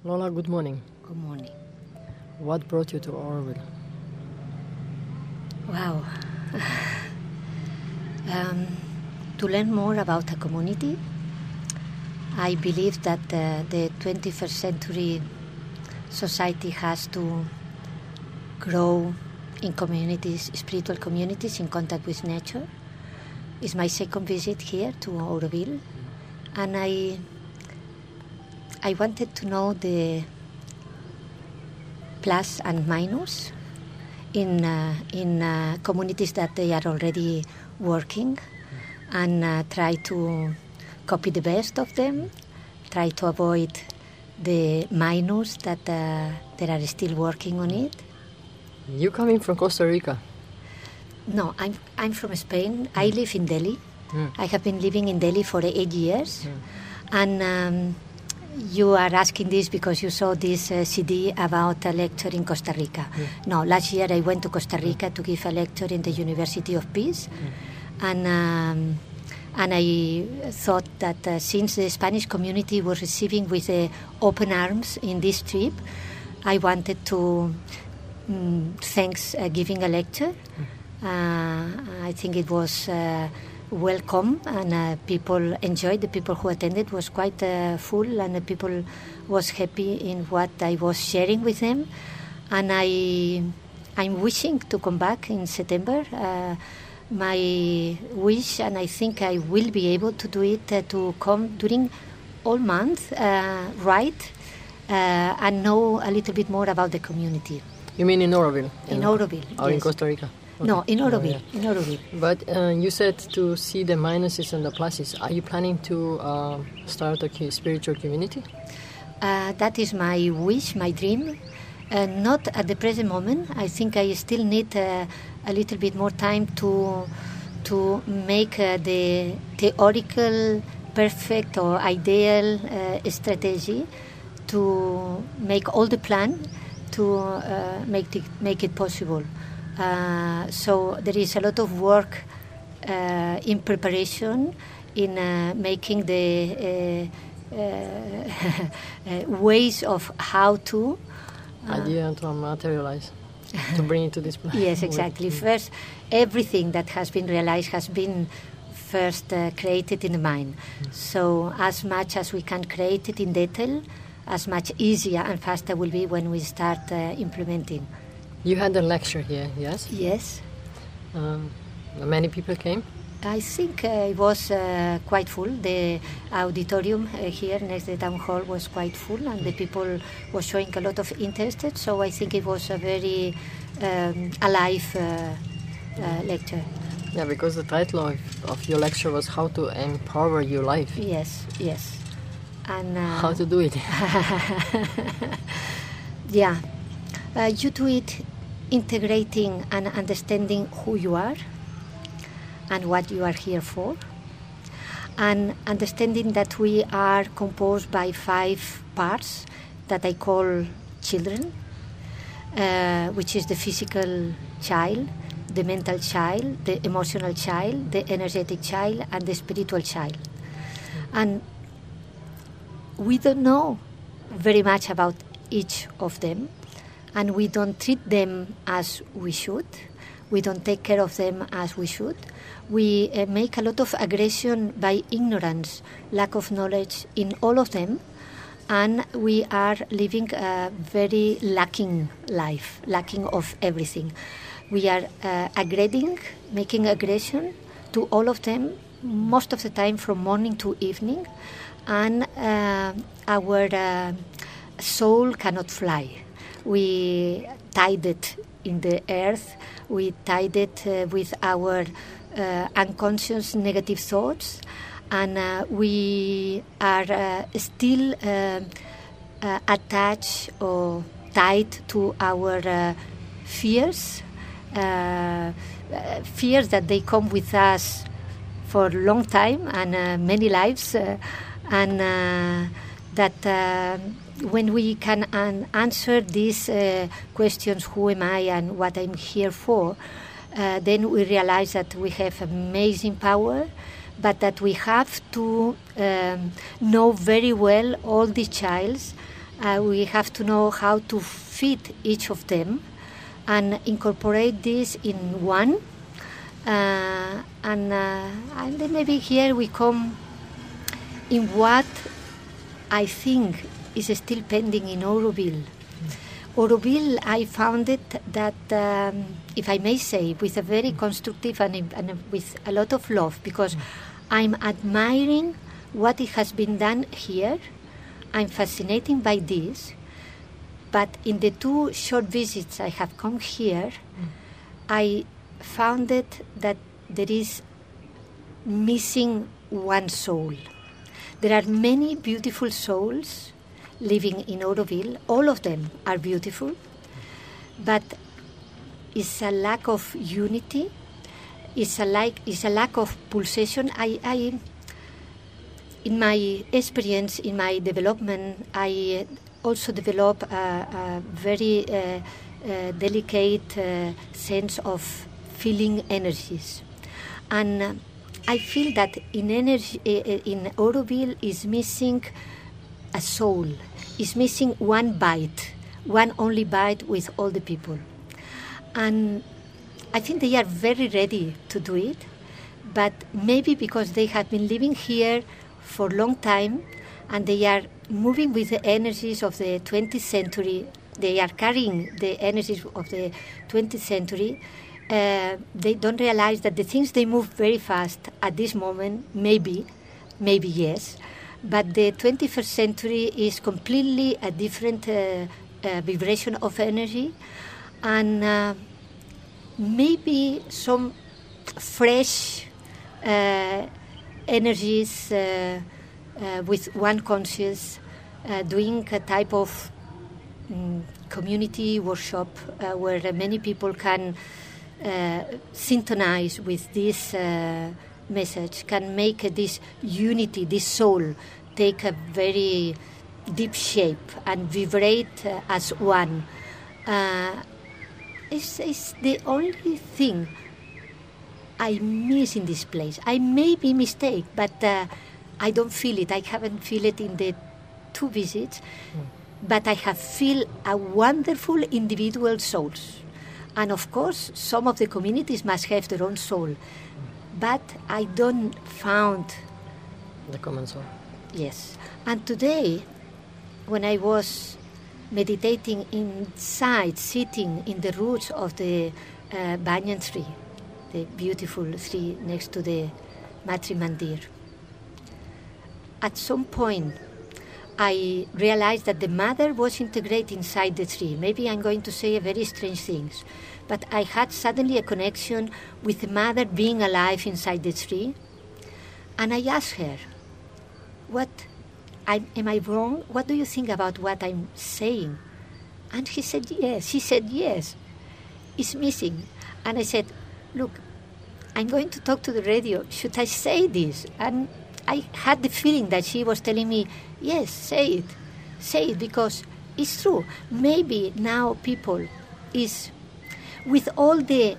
Lola, good morning. Good morning. What brought you to Oroville? Wow. To learn more about a community. I believe that the 21st century society has to grow in communities, spiritual communities, in contact with nature. It's my second visit here to Oroville, and I wanted to know the plus and minus in communities that they are already working, and try to copy the best of them, try to avoid the minus that they are still working on it. You coming from Costa Rica? No, I'm from Spain. I live in Delhi. I have been living in Delhi for 8 years. And you are asking this because you saw this CD about a lecture in Costa Rica. No, last year I went to Costa Rica to give a lecture in the University of Peace. And I thought that since the Spanish community was receiving with open arms in this trip, I wanted to giving a lecture. I think it was welcome, and people enjoyed. The people who attended was quite full, and the people was happy in what I was sharing with them. And I'm wishing to come back in September. My wish, and I think I will be able to do it, to come during all month, and know a little bit more about the community. You mean in Oroville? In Oroville, or yes. In Costa Rica? Okay. No, in Oroville. In Oroville. But you said to see the minuses and the pluses. Are you planning to start a spiritual community? That is my wish, my dream. Not at the present moment. I think I still need a little bit more time to make the theoretical, perfect or ideal strategy, to make all the plan to make it possible. So there is a lot of work in preparation, in making the ways of how to idea to materialize, to bring it to this place. Yes, exactly. First, everything that has been realized has been first created in the mind. So as much as we can create it in detail, as much easier and faster will be when we start implementing. You had a lecture here, yes? Yes. Many people came? I think it was quite full. The auditorium here next to the town hall was quite full, and the people were showing a lot of interest. So I think it was a very alive lecture. Yeah, because the title of your lecture was How to Empower Your Life. Yes, yes. And how to do it? Yeah. You do it integrating and understanding who you are and what you are here for, and understanding that we are composed by 5 parts that I call children, which is the physical child, the mental child, the emotional child, the energetic child, and the spiritual child. And we don't know very much about each of them, and we don't treat them as we should. We don't take care of them as we should. We make a lot of aggression by ignorance, lack of knowledge in all of them, and we are living a very lacking life, lacking of everything. We are making aggression to all of them, most of the time from morning to evening, and our soul cannot fly. We tied it in the earth. We tied it with our unconscious negative thoughts, and we are still attached or tied to our fears, fears that they come with us for a long time and many lives, and that when we can answer these questions, who am I and what I'm here for, then we realize that we have amazing power, but that we have to know very well all the childs We have to know how to fit each of them and incorporate this in one. And then maybe here we come in what I think is still pending in Auroville. Auroville, I found it that, if I may say, with a very constructive and with a lot of love, because I'm admiring what it has been done here. I'm fascinated by this. But in the 2 short visits I have come here, I found it that there is missing one soul. There are many beautiful souls living in Auroville. All of them are beautiful, but it's a lack of unity. It's a lack of pulsation. I in my experience, in my development, I also develop a very delicate sense of feeling energies, and I feel that in Auroville is missing a soul. Is missing one bite, one only bite with all the people, and I think they are very ready to do it, but maybe because they have been living here for a long time and they are moving with the energies of the 20th century, they are carrying the energies of the 20th century, they don't realize that the things they move very fast at this moment, maybe yes, but the 21st century is completely a different vibration of energy, and maybe some fresh energies with one conscious, doing a type of community workshop where many people can synchronize with this message, can make this unity, this soul, take a very deep shape and vibrate as one. It's the only thing I miss in this place. I may be mistaken, but I don't feel it. I haven't feel it in the 2 visits, but I have feel a wonderful individual souls. And of course, some of the communities must have their own soul, but I don't found the common soul. Yes. And today, when I was meditating inside, sitting in the roots of the banyan tree, the beautiful tree next to the Matri Mandir, at some point I realized that the mother was integrated inside the tree. Maybe I'm going to say a very strange things, but I had suddenly a connection with the mother being alive inside the tree, and I asked her, am I wrong? What do you think about what I'm saying? And she said yes, it's missing. And I said, look, I'm going to talk to the radio. Should I say this? And I had the feeling that she was telling me, yes, say it, because it's true. Maybe now people is, with all the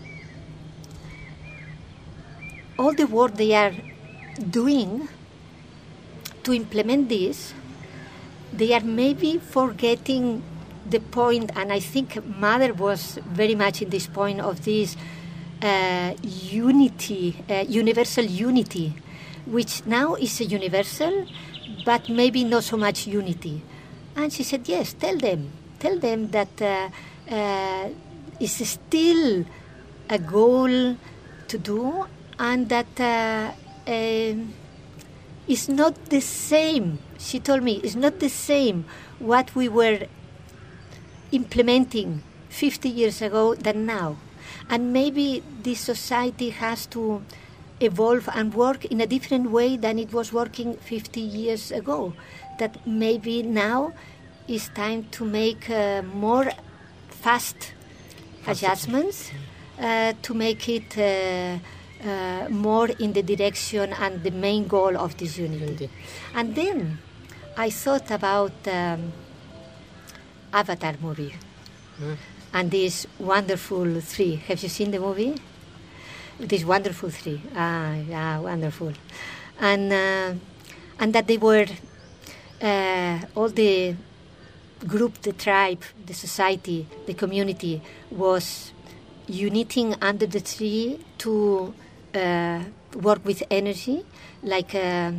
work they are doing to implement this, they are maybe forgetting the point, and I think Mother was very much in this point of this unity, universal unity, which now is a universal, but maybe not so much unity. And she said, yes, tell them that it's still a goal to do, and that it's not the same. She told me it's not the same what we were implementing 50 years ago than now. And maybe this society has to evolve and work in a different way than it was working 50 years ago. That maybe now is time to make more fast adjustments to make it more in the direction and the main goal of this unity. And then I thought about Avatar movie and this wonderful tree. Have you seen the movie? This wonderful tree. Wonderful. And that they were all the group, the tribe, the society, the community was uniting under the tree to work with energy, like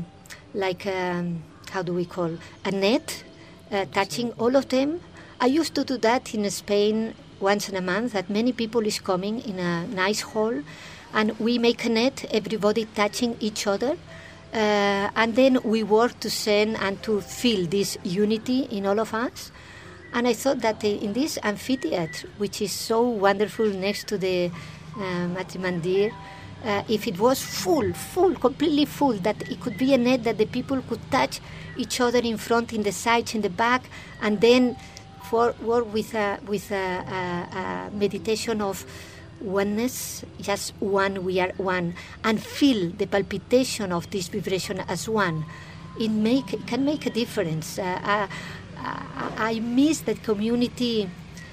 how do we call, a net, touching all of them. I used to do that in Spain once in a month, that many people is coming in a nice hall, and we make a net, everybody touching each other, and then we work to send and to feel this unity in all of us. And I thought that in this amphitheater, which is so wonderful next to the Mati Mandir, if it was full, completely full, that it could be a net that the people could touch each other in front, in the sides, in the back, and then work with a meditation of oneness, just one, we are one, and feel the palpitation of this vibration as one. It can make a difference. I miss that community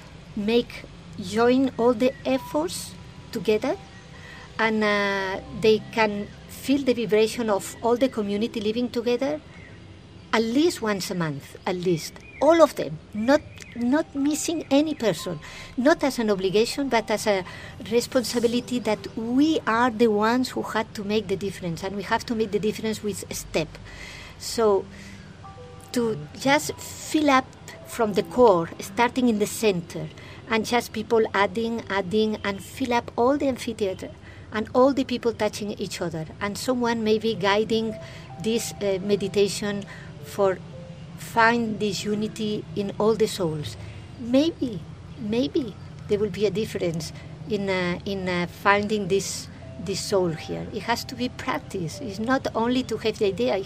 join all the efforts together, and they can feel the vibration of all the community living together at least once a month, at least. All of them, not missing any person, not as an obligation, but as a responsibility that we are the ones who had to make the difference, and we have to make the difference with a step. So to just fill up from the core, starting in the center, and just people adding, and fill up all the amphitheater, and all the people touching each other, and someone maybe guiding this meditation for find this unity in all the souls. Maybe there will be a difference in finding this soul here. It has to be practice. It's not only to have the idea.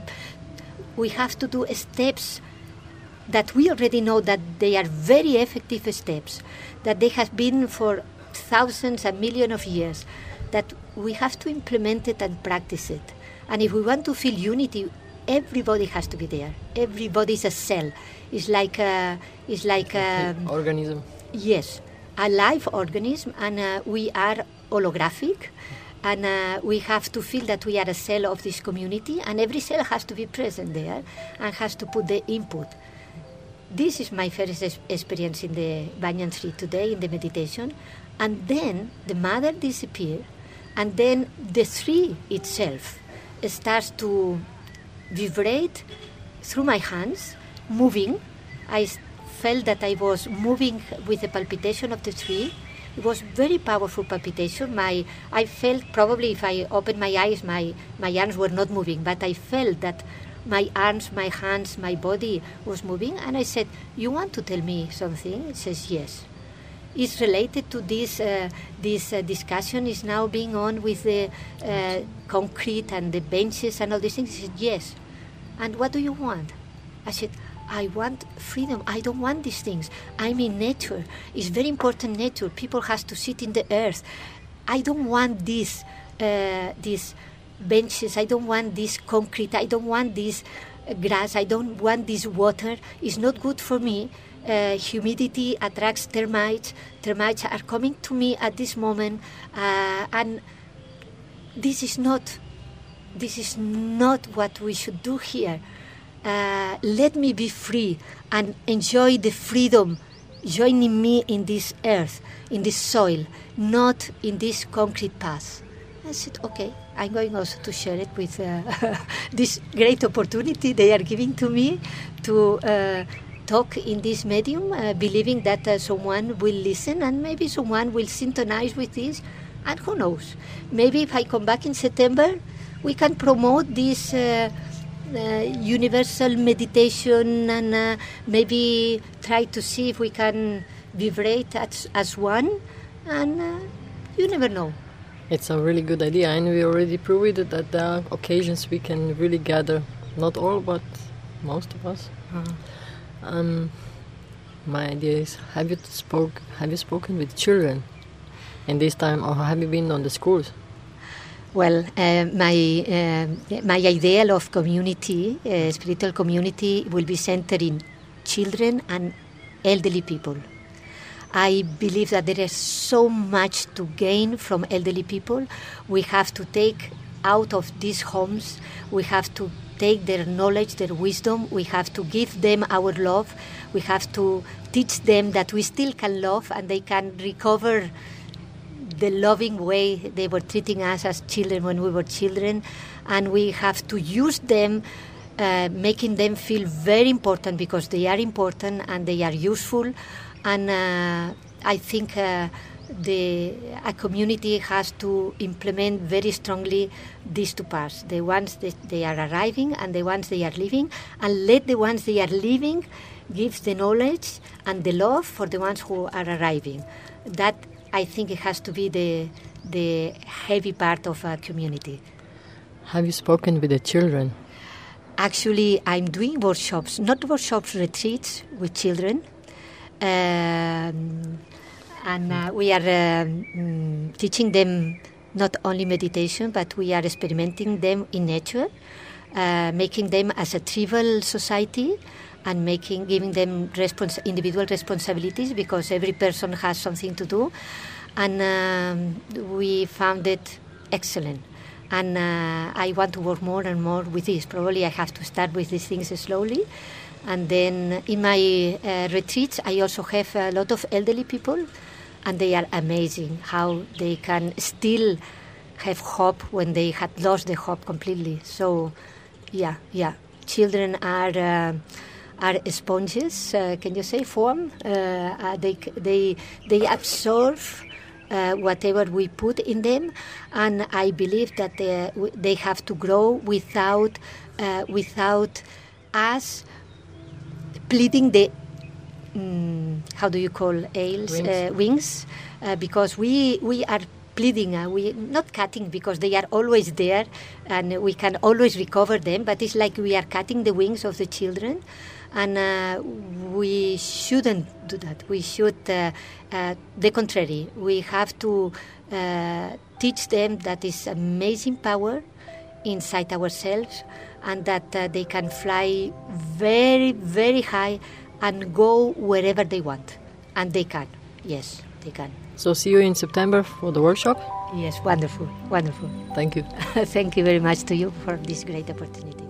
We have to do steps that we already know that they are very effective steps, that they have been for thousands and millions of years, that we have to implement it and practice it. And if we want to feel unity, everybody has to be there. Everybody is a cell. It's like organism. Yes, a live organism, and we are holographic, and we have to feel that we are a cell of this community, and every cell has to be present there and has to put the input. This is my first experience in the Banyan Tree today in the meditation, and then the mother disappears, and then the tree itself starts to vibrate through my hands, moving. I felt that I was moving with the palpitation of the tree. It was very powerful palpitation. I felt, probably if I opened my eyes, my arms were not moving, but I felt that my arms, my hands, my body was moving. And I said, "You want to tell me something?" It says, "Yes." It's related to this discussion is now being on with the concrete and the benches and all these things. He said, "Yes." "And what do you want?" I said, "I want freedom. I don't want these things. I'm in nature. It's very important nature. People have to sit in the earth. I don't want these benches. I don't want this concrete. I don't want this grass. I don't want this water. It's not good for me. Humidity attracts termites. Termites are coming to me at this moment, and this is not what we should do here. Let me be free and enjoy the freedom joining me in this earth, in this soil, not in this concrete path." I said, "Okay, I'm going also to share it with this great opportunity they are giving to me to talk in this medium, believing that someone will listen and maybe someone will synchronize with this. And who knows, maybe if I come back in September, we can promote this universal meditation and maybe try to see if we can vibrate as one, and you never know. It's a really good idea, and we already proved it that there are occasions we can really gather, not all, but most of us. My idea is, have you spoken with children in this time, or have you been on the schools? Well, my ideal of community, spiritual community, will be centered in children and elderly people. I believe that there is so much to gain from elderly people. We have to take out of these homes, we have to take their knowledge, their wisdom. We have to give them our love. We have to teach them that we still can love and they can recover the loving way they were treating us as children when we were children. And we have to use them, making them feel very important because they are important and they are useful. And I think a community has to implement very strongly these two parts, the ones that they are arriving and the ones they are leaving, and let the ones they are leaving give the knowledge and the love for the ones who are arriving. That, I think, it has to be the heavy part of a community. Have you spoken with the children? Actually, I'm doing workshops, not workshops, retreats with children. And we are teaching them not only meditation, but we are experimenting them in nature, making them as a tribal society, and giving them individual responsibilities, because every person has something to do. And we found it excellent. And I want to work more and more with this. Probably I have to start with these things slowly. And then in my retreats, I also have a lot of elderly people, and they are amazing how they can still have hope when they had lost the hope completely. So, yeah. Children are sponges. Can you say form? They absorb whatever we put in them, and I believe that they have to grow without us pleading the how do you call wings, because we are pleading, we not cutting, because they are always there and we can always recover them, but it's like we are cutting the wings of the children, and we shouldn't do that. We should the contrary. We have to teach them that is amazing power inside ourselves, and that they can fly very, very high and go wherever they want. And they can. Yes, they can. So see you in September for the workshop? Yes, wonderful, wonderful. Thank you. Thank you very much to you for this great opportunity.